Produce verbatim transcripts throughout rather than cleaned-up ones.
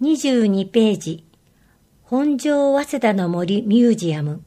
にじゅうにページ、本庄早稲田の森ミュージアム。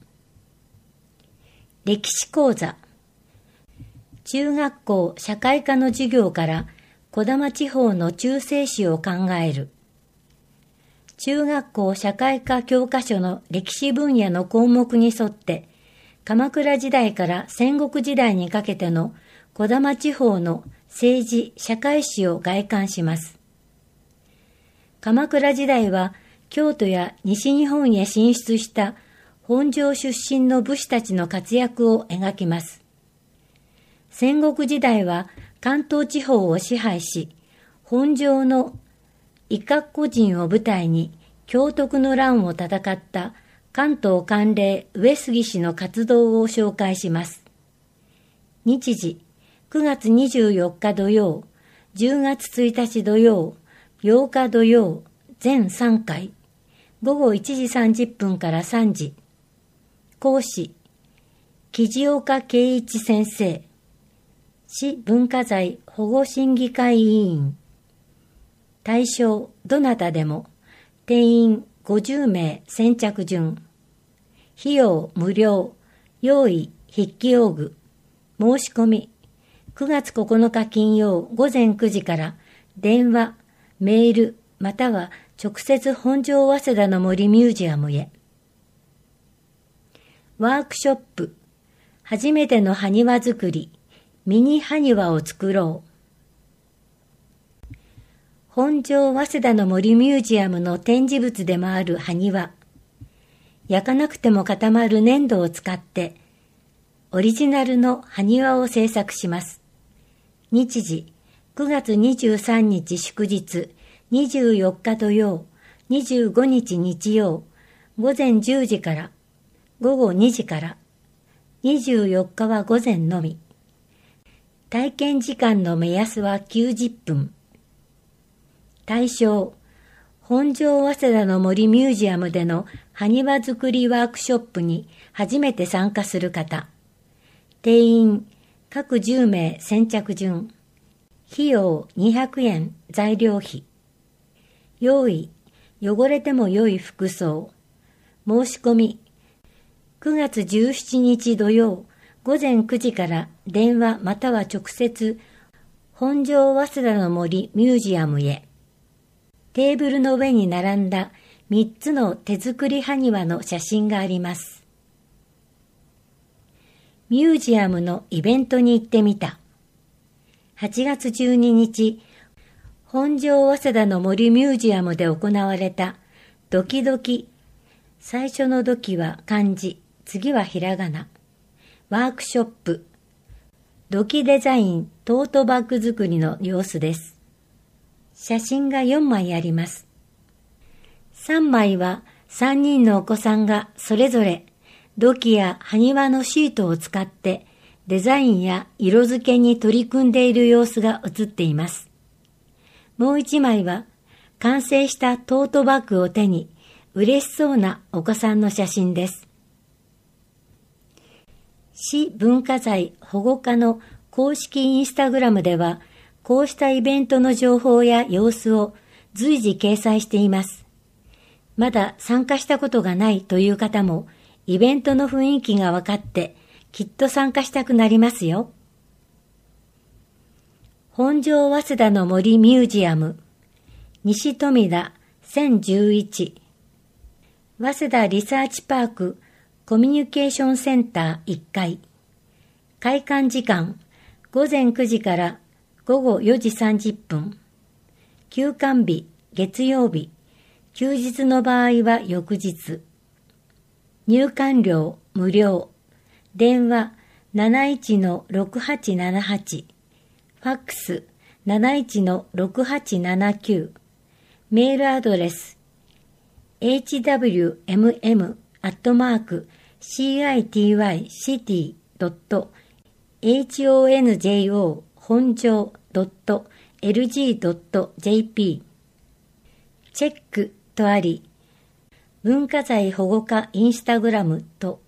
歴史講座。中学校社会科の授業から児玉地方の中世史を考える。中学校社会科教科書の歴史分野の項目に沿って、鎌倉時代から戦国時代にかけての児玉地方の政治・社会史を概観します。鎌倉時代は京都や西日本へ進出した本庄出身の武士たちの活躍を描きます。戦国時代は関東地方を支配し、本庄の伊賀個人を舞台に京徳の乱を戦った関東管領上杉氏の活動を紹介します。日時、くがつにじゅうよっか土曜、じゅうがつついたち土曜、ようか土曜、全さんかい、ごごいちじさんじゅっぷんからさんじ。講師、木岡圭一先生。市文化財保護審議会委員。対象、どなたでも。定員ごじゅうめい先着順。費用無料。用意筆記用具。申し込み。くがつここのか金曜ごぜんくじから電話、メールまたは直接本庄早稲田の森ミュージアムへ。ワークショップ。初めての埴輪作り。ミニ埴輪を作ろう。本庄早稲田の森ミュージアムの展示物でもある埴輪。焼かなくても固まる粘土を使って、オリジナルの埴輪を制作します。日時、くがつにじゅうさんにち祝日、にじゅうよっか土曜、にじゅうごにち日曜、ごぜんじゅうじからごごにじから、にじゅうよっかは午前のみ。体験時間の目安はきゅうじゅっぷん。対象、本庄早稲田の森ミュージアムでの埴輪作りワークショップに初めて参加する方。定員、各じゅうめい先着順。費用にひゃくえん材料費。用意、汚れても良い服装。申し込み、くがつじゅうしちにち土曜、ごぜんくじから電話または直接、本庄早稲田の森ミュージアムへ。テーブルの上に並んだみっつの手作り埴輪の写真があります。ミュージアムのイベントに行ってみた。はちがつじゅうににち、本庄早稲田の森ミュージアムで行われたドキドキ。最初のドキは漢字、次はひらがな。ワークショップ。ドキデザイントートバッグ作りの様子です。写真がよんまいあります。さんまいはさんにんのお子さんがそれぞれ土器や埴輪のシートを使ってデザインや色付けに取り組んでいる様子が写っています。もういちまいは完成したトートバッグを手に嬉しそうなお子さんの写真です。市文化財保護課の公式インスタグラムではこうしたイベントの情報や様子を随時掲載しています。まだ参加したことがないという方もイベントの雰囲気が分かってきっと参加したくなりますよ。本庄早稲田の森ミュージアム西富田せんじゅういち早稲田リサーチパークコミュニケーションセンターいっかい。開館時間ごぜんくじからごごよじさんじゅっぷん。休館日月曜日。休日の場合は翌日。入館料無料。電話 なないちのろくはちななはち。ファックス なないちのろくはちななきゅう。メールアドレス エイチダブリューエムエム アットマーク シーアイティーワイシティ ドット エイチオーエヌジェイオー 本庄 ドット エルジー ドット ジェーピー チェックとあり、文化財保護課インスタグラムと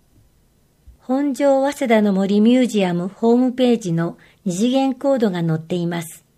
本庄早稲田の森ミュージアムホームページの二次元コードが載っています。